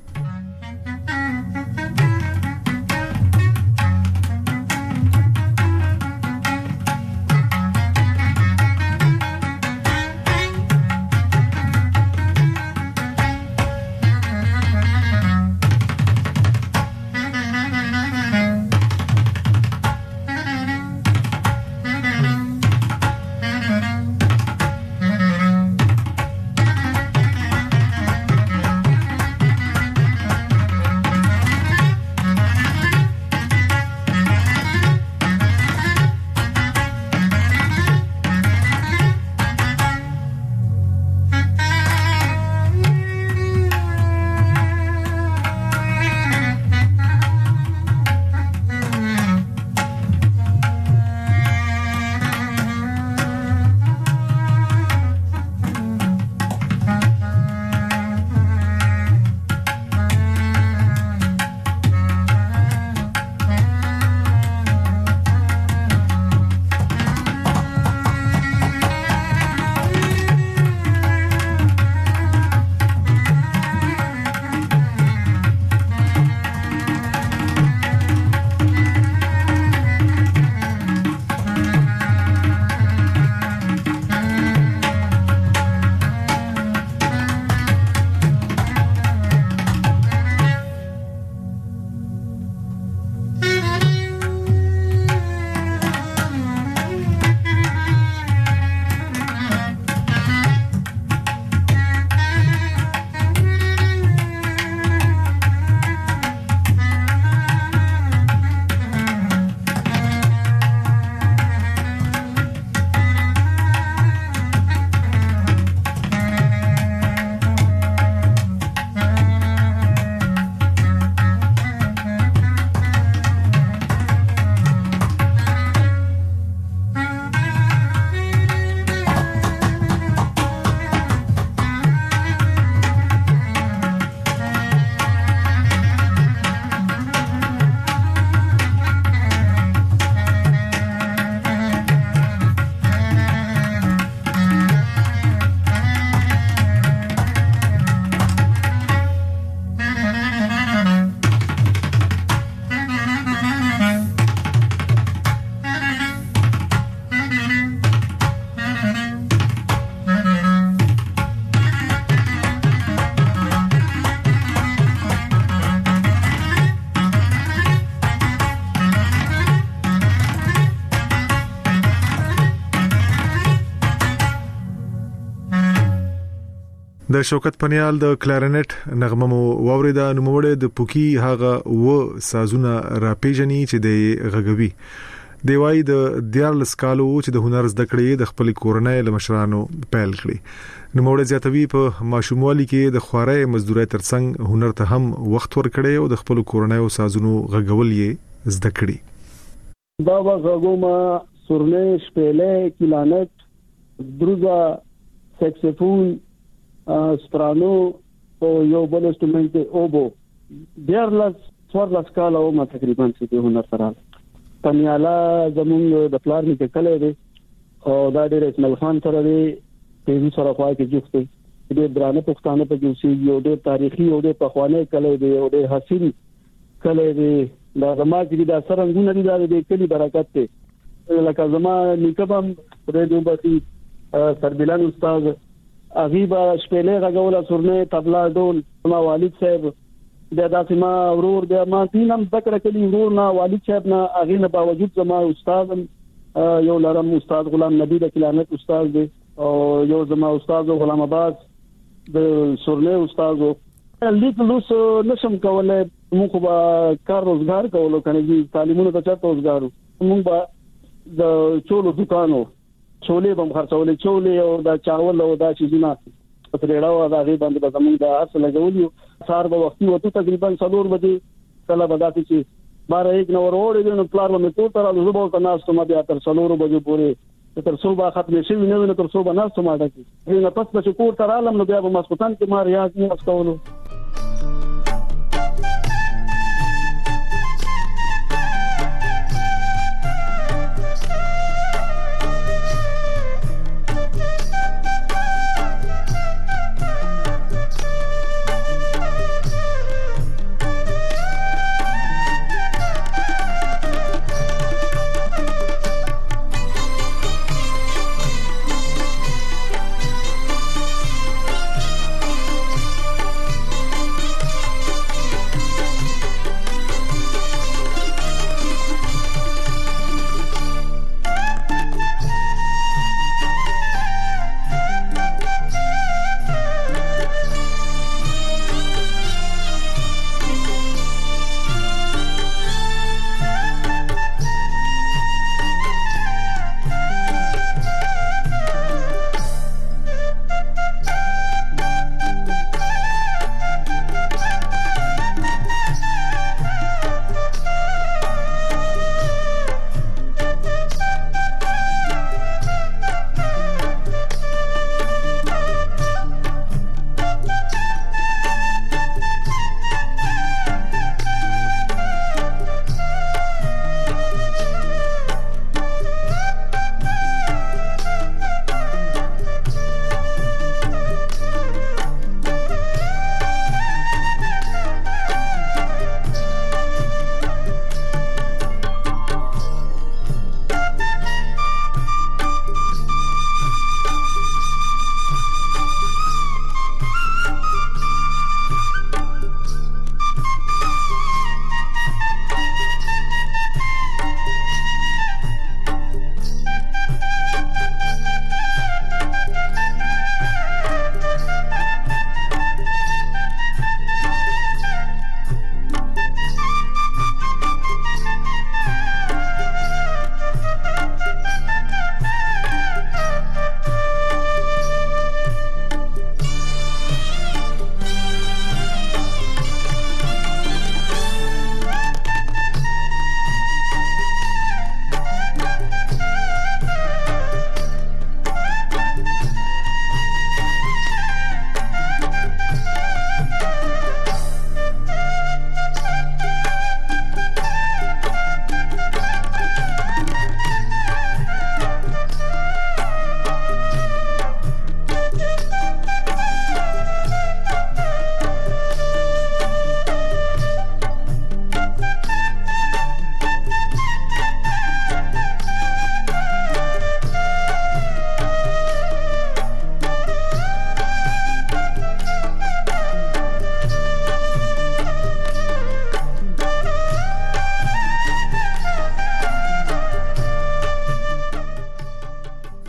د شوکت پنیال د کلارینټ نغمه مو واوریدا نو موړې د پوکی هغه و سازونه را پیژني چې د غغوي دی وای د دیارلس کالو چې د هنر زده کړې د خپل کورنۍ لمشرانو پیل کړي نو موړې زیاتوي په ماشوموالي کې د خوارې مزدوري ترڅنګ هنر ته هم وخت ورکړي او د خپل کورنۍ او سازونو غغول یې زده کړي بابا غوما سورنه شپېلې کلانټ دروزا سکسفون سپرانو او یو بل انسټرومنټ اوبو ډیرلس څوارلس کال او ما تقریبا چې هنر سره پنیالا زمونږ د پلار کې کله دی او دا ډېر اسماعیل خان سره دی په سره خوا کې جوړ دی ډېر درانه پښتانه په کې اوسېږي او ډېر تاریخي او ډېر پخوانی کله دی او ډېر حسین کله دی دا زما چې دا سرنګونه دي دا د کلی برکت دی لکه زما نکبم ریډیو بسی سربلان استاد اغیبا شپېلې غوړه سورنه تبلا ډول ما والد صاحب د داسې ما ورور د ما تینم ذکر کلی ورور نه والد صاحب نه اغینه باوجود زما استاد یو لرم استاد غلام نبی د کلانت استاد دی او یو زما استاد غلام آباد د سورنه استاد لیک لوس نشم کوله موږ به کار روزګار کولو کنه دي تعلیمونو ته چاته روزګارو موږ به د چولو دکانو چولې بم خرڅولې چولې او دا چاول او دا چیزونه پرېړاو دا غي باندې به زمونږ د اصل لګولیو سار به وختي وته تقریبا څلور بجې کله به داسې چې بار یک نو وروړې نو پلار مې ټول تر له زبو ته ناس ته بیا تر څلور بجې پورې تر صبح ختم شي نه نو تر صبح ناس ته ماده کې نه پس به کور تر عالم نو بیا به مسکوتان کې ما ریاض نه اسکولو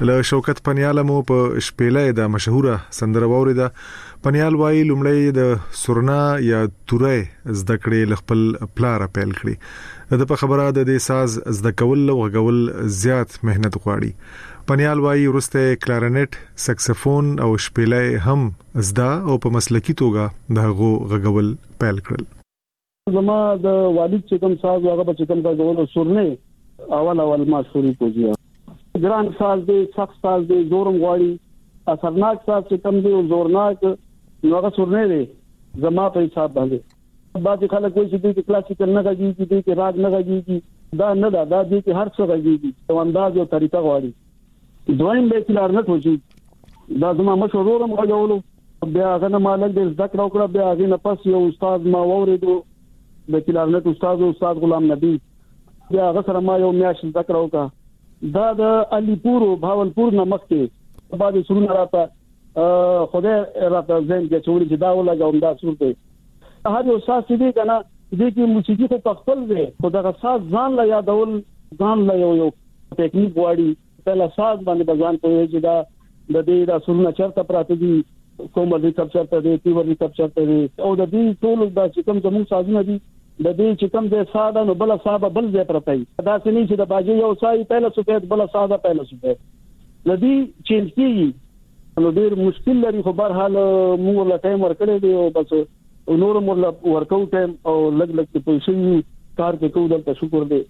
له شوکت پنیال مو په شپېلې د مشهوره سندره ووریده. پنیال وایي لومړی د سورنا یا تورې زده کړې خپل پلار پیل کړی. د په خبره د دې ساز زده کول او غول زیات مهنت غواړي. پنیال وایي ورسته کلارنټ، سکسفون او شپېلې هم زده او په مسلکی توګه د غو غول پیل کړل. زما د والد چې کوم ساز هغه په کوم غول سورنه اول اول ما شروع کوجیا. ګران ساز دی، سخت ساز دی، زورم غواړي. اثرناک ساز چې کم دی او زورناک نو هغه سورنه دی زما په حساب باندې. بعض خلک وایي چې د کلاسیکل نه غږی چې د راګ نه غږی دا نه دا د دې هر څه غږی او انداز او طریقه غواړي. دویم به کلارنټ وځي دا زما مشورم غواړو. بیا هغه نه مالک د ذکر او کړه بیا هغه نه پس یو استاد ما وریدو د کلارنټ استاد او استاد غلام نبی بیا هغه سره ما یو میاش ذکر او کا دا د علیپور او بهاولپور نمک کې بعد سرونه راته خدای راته زین کې چوری چې دا ولګوم دا صورت هر یو ساز دې کنه دې کې موسیقي ته تخپل دی خو دا ساز ځان لا یادول ځان لا یو یو ټیکنیک واړي په ساز باندې بزان کوي چې دا د دې دا سرونه چرته پراته دي کوم دې کپچر ته دې تیور دې کپچر ته دې او د دې ټول دا چې کوم زموږ سازونه دي د دې چې کوم دې ساده نو بل ساده بل ځای پرته وي. دا څنګه چې د باجی یو سای پهله سپید بل ساده پهله سپید لدی چینج کیږي نو ډیر مشکل لري. خو بهر حال موږ له ټایم ورکړې دی او بس نور موږ ورکو ټایم او لګ لګ په شي کار کې کوو دلته شکر دی.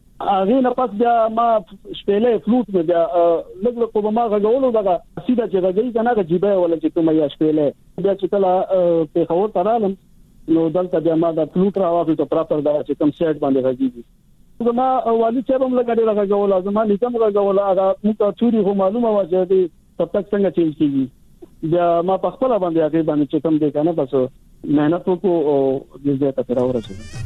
هغه نه پس بیا ما شپېلې فلوټ مې بیا لګ لګ په ما غوړو دغه سیده چې غږی کنه د جيبه ولا چې کومه یا شپېلې بیا چې کله په خور ترالم نو دلته بیا ما د فلوټ راوځي ته پراپر دا چې کوم سیټ باندې راځي. زما والي چې هم لګړې راغول زما نظام راغول هغه موږ چوري خو معلومه و چې دې تب تک څنګه چینج کیږي. بیا ما په خپل باندې هغه باندې چې کوم دې کنه بس مهنت وکړو او دې ته تر ورسېږم.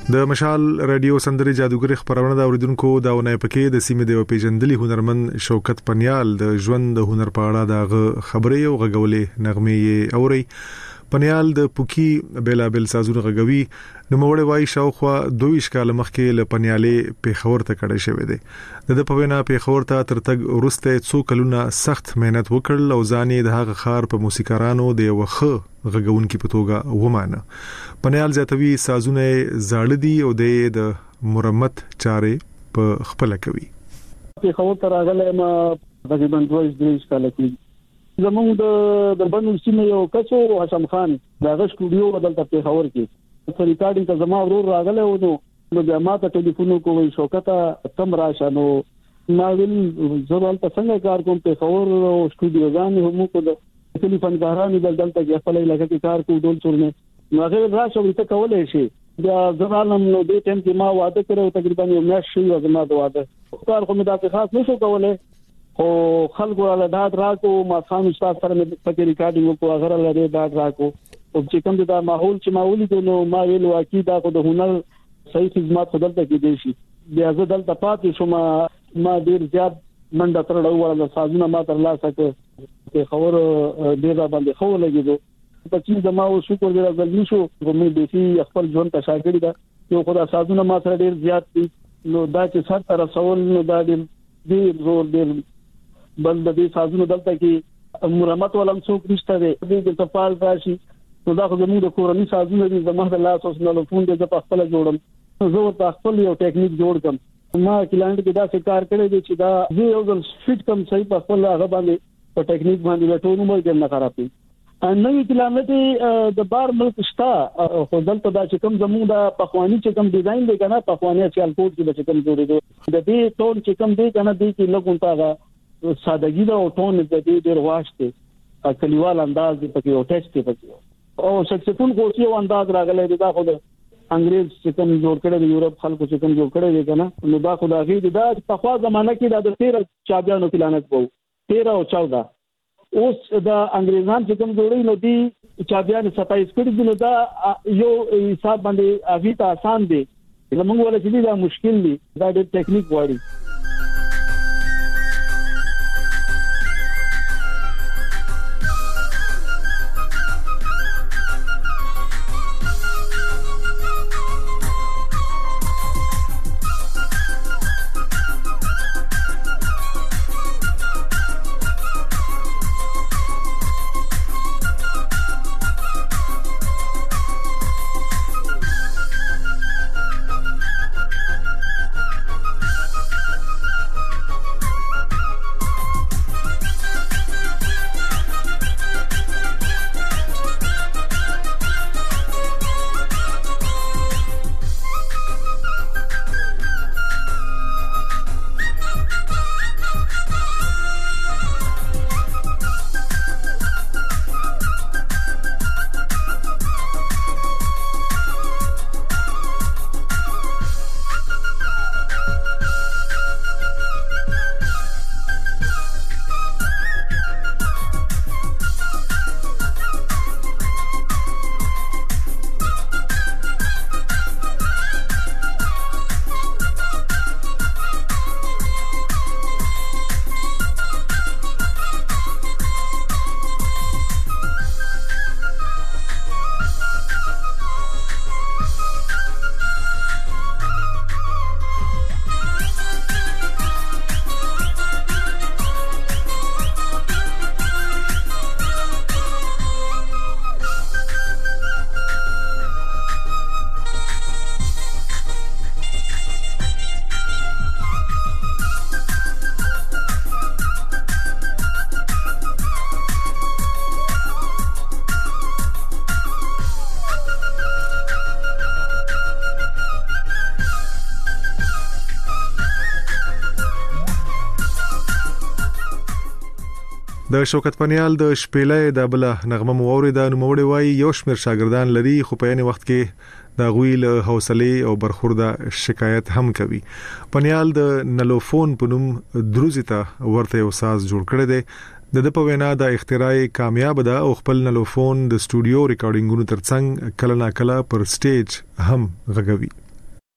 د مشال رادیو سندري جادوګر خبرونه دا اوریدونکو دا ونه پکې د سیمې د پیژندلي هنرمند شوکت پنیال د ژوند د هنر په اړه دا خبرې او غږولې نغمې اوري. پنیال د پوکی بیلابل سازونه غږوي. نو موړې وای شاوخوا دویش کال مخکې ل پنیالې پیښور ته کډه شوې ده. د په وینا پیښور ته تر تګ ورسته څو کلونه سخت مهنت وکړل او ځانې د هغه خار په موسیقارانو د وخه غږونکو په توګه ومانه. پنیال زیاتوي سازونه زاړه دي او د مرمت چارې په خپل کوي. پیښور ته راغله ما تقریبا دوه دیش کال کې زموږ د د بنو سیمه یو کچو حسن خان دغه سټوډیو بدلته پیښور کې په ریکارډینګ ته زما ورور راغله او نو بیا ما ته ټلیفون کوی شوکته تم راشه نو ما ویل زبال ته څنګه کار کوم پیښور او سټوډیو ځان هم کو د ټلیفون کارانو دلته کې خپل علاقې کې کار کوم ډول څورنه نو هغه راشه ورته کولای شي بیا زمانم نو د ټیم کې ما واده کړو تقریبا یو میاشت شوی و ما د واده کار کوم دا په خاص نشو کولای خو خلکو له داد راکو ما خام استاد سره په ریکارډینګ وکړو هغه له داد راکو او چې کوم دا ماحول چې ماحولي نو ما ویل واکي دا خو د هنر صحیح خدمات خدلته کې دي شي بیا زه دلته پاتې شوم ما ډیر زیات منډه تر ډول سازونه ما تر لاسه کې خبر ډیر باندې خو لګیدو په چې زما او شکر دې راځل نشو کومې به سي خپل ژوند ته شاګرد دا یو خدای سازونه ما سره ډیر زیات دي نو دا چې سر تر رسول نو دا ډیر زور ډیر بل د دې سازونو دلته کې مرمت ولم څوک نشته دی د تفال راشي نو دا خو زموږ د کورنۍ سازونه دي زموږ د لاس اوس نو فون دې په خپل جوړم زه ورته خپل یو ټیکنیک جوړ کړم ما کلاینټ کې دا څه کار کړی دی چې دا زه یو ځل فټ کم صحیح په خپل هغه باندې په ټیکنیک باندې له ټولو مو کې نه خرابې نوې کلاینټ د بار ملک شتا خو دلته دا چې کوم زموږ د پخوانی چې کوم ډیزاین دی کنه پخوانی چې الکوټ کې چې کوم جوړېدو د دې ټون چې کوم دی کنه دی کې لګون تا سادهګي دا او ټون د دې ډېر واشته کلیوال انداز دی پکې او ټیکس دی پکې او سکسفون کوشي او انداز راغلی دی دا خو د انګريز چې کوم جوړ کړی دی یورپ خلکو چې کوم جوړ کړی دی کنه نو دا خو دا غي دا په خوا زمانہ کې دا د تیرہ چابيانو کلانت وو تیرہ او چودہ اوس دا انګريزان چې کوم جوړي نو دی چابيان ستایس کړي دي نو دا یو حساب باندې اغي ته آسان دی زموږ ولا چې دا مشکل دی دا د ټیکنیک وړي د شوکت پنیال د شپېلې د بل نغمه موري د نوموړي وای یو شمیر شاګردان لري خو په یوه وخت کې د غوی له حوصله او برخورده شکایت هم کوي. پنیال د نلوفون په نوم دروزی ته ورته یو ساز جوړ کړی دی د د په وینا د اختراع کامیاب ده او خپل نلوفون د سټوډیو ریکارډینګونو ترڅنګ کله نا کله پر سټیج هم غږوي.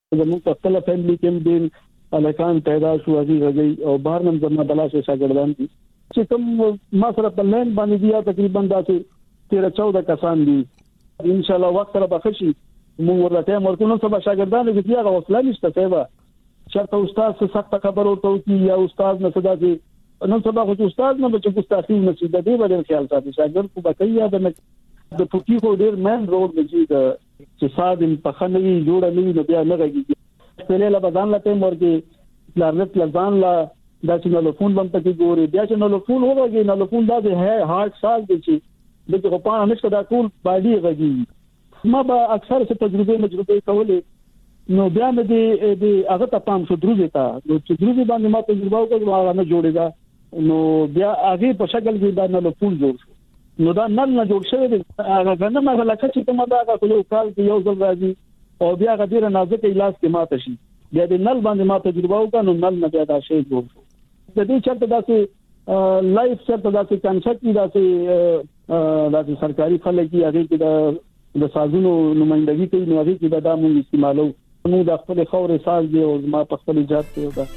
زموږ په خپل فیملی کې دین الکان پیدا شو غږی غږی او بهر نم زما بلا شه شاګردان دي چې کوم ما سره په لین باندې دی تقریبا داسې تیرہ چودہ کسان دي ان شاء الله وخت سره بخشي موږ ورته مرکونو سبا شاګردان دي چې هغه وصله نشته سبا چرته استاد څه سخت خبرو ته کی یا استاد نه صدا دي نن سبا خو استاد نه بچو ګستاخی نه شي د دې باندې خیال ساتي شاګرد کو بکای یا د د پوکی خو ډیر مین روډ دی چې صادم په خنوي جوړ نه وي بیا نه راګي پهله لا بدان لته مرګي لارنت لزان لا دا چې نو فون باندې کې ګوري بیا چې نو فون وګوري نو فون دا دی هارت سال دی چې د کو پانه نشته دا ټول باډي غږی ما به اکثر څه تجربه مجربه کولې نو بیا مې دې دې هغه ته پام شو دروځه تا نو چې دروځه باندې ما تجربه وکړه هغه نه جوړېدا نو بیا هغه په شکل کې دا نو فون جوړ شو نو دا نن نه جوړ شوی دی هغه څنګه ما لکه چې کومه دا کا یو کال کې یو ځل راځي او بیا غیر نازک علاج کې ماته شي بیا د نل باندې ما تجربه وکړ نو نل نه بیا دا شی جوړ شو د دې چرته داسې لایف چرته داسې کنسپټ داسې داسې سرکاري خلک کې هغه کې د د سازونو نمائندګي کوي نو هغه کې دا موږ استعمالو موږ د خپل خوري ساز دی او ما په خپل ایجاد کړو دا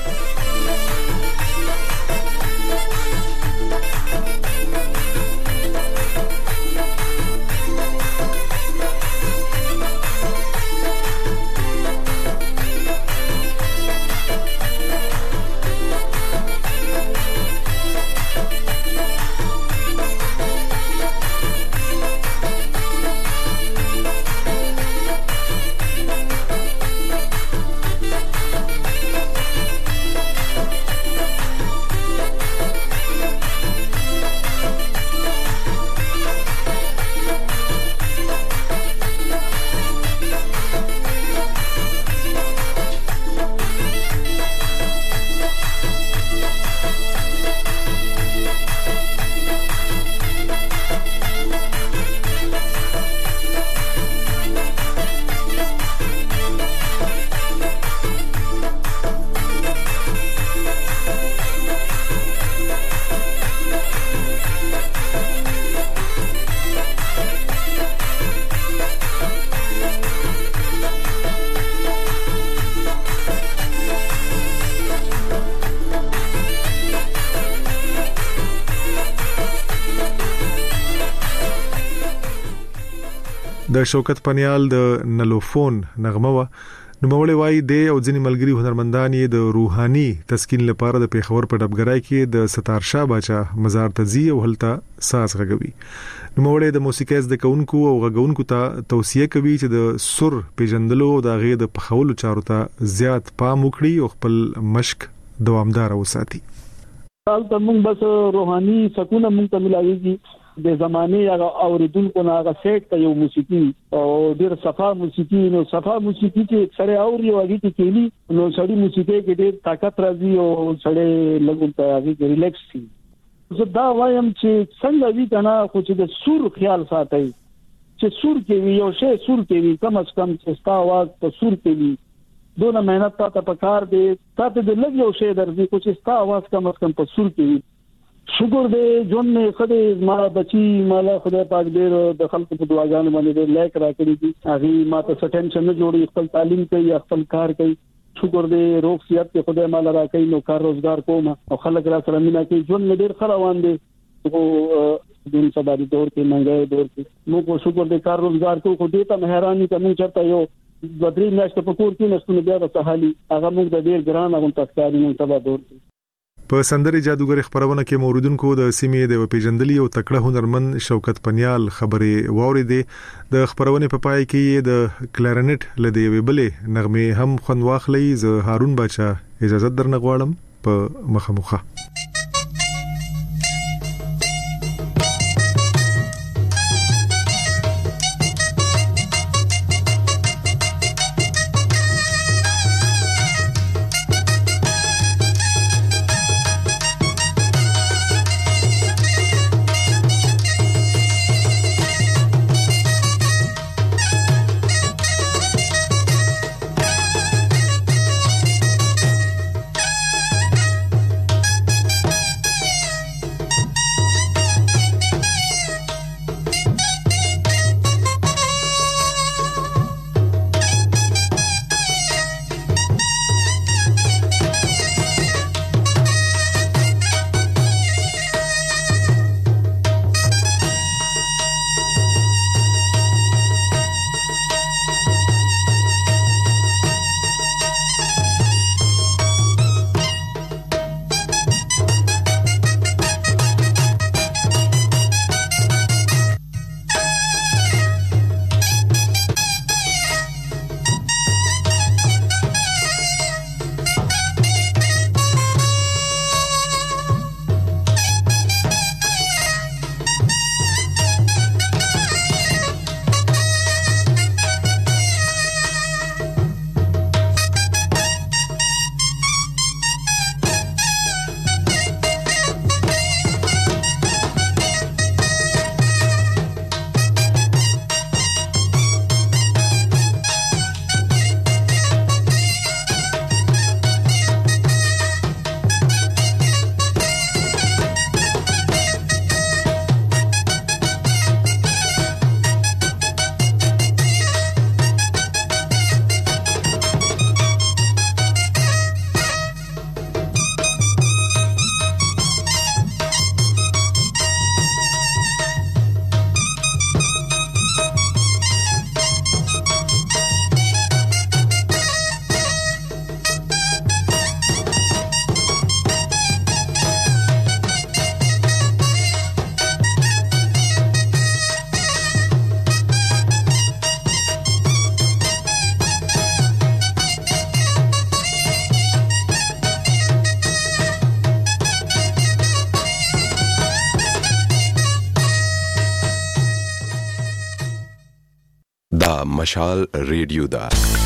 د شوکت پنیال د نلوفون نغمه و نو مولوی وای د او ځینی ملګری هنرمندان یې د روحاني تسکین لپاره د پیښور په ډبګرای کې د ستار شاه باچا مزار ته ځي او هلته ساز غږوي نو مولوی د موسیقي زده کوونکو او غږونکو ته توصیه کوي چې د سر پیژندلو او د غې د پخولو چارو ته زیات پام وکړي او خپل مشق دوامدار وساتي. حال ته موږ بس روحاني سکون موږ ته ملایږي د زمانه هغه اوریدونکو نه هغه سیټ ته یو موسیقي او ډیر صفا موسیقي نو صفا موسیقي چې سره اوري او هغه کې کېلی نو سړی موسیقي کې ډیر طاقت راځي او سړی لګون ته هغه ریلیکس شي. زه دا وایم چې څنګه وی کنه خو چې د سور خیال ساتي چې سور کې وی یو شی سور کې وی کم از کم چې ستا आवाज په سور کې وی دونه مهنت ته پکار دی تاسو د لږ یو شی درځي خو چې ستا आवाज کم از کم په سور کې وی. شکر دې جون نه خدای ما بچي مالا خدای پاک دې د خلکو په دعاګانو باندې دې لایک راکړي دي هغه ما ته ټینشن نه جوړي خپل تعلیم کوي خپل کار کوي شکر دې روغ صحت ته خدای مالا راکړي نو کار روزګار کوم او خلک را سره مینا کوي جون نه ډیر خروان دي او دین سبا دې دور کې منګای دور کې نو کو شکر دې کار روزګار کو خو دې ته مهرباني کوم چرته یو د درې میاشتې په کور کې نشته بیا د سهالي هغه موږ د ډیر ګران او تاسکاري نو سبا دور کې په سندري جادوګر خبرونه کې موردونکو د سیمې د پیژندلي او تکړه هنرمند شوکت پنیال خبرې واوریدې د خبرونه په پای کې د کلارنټ لدی ویبلې نغمه هم خوند واخلې ز هارون باچا اجازه درنغواړم په مخمخه مشال ریډیو ده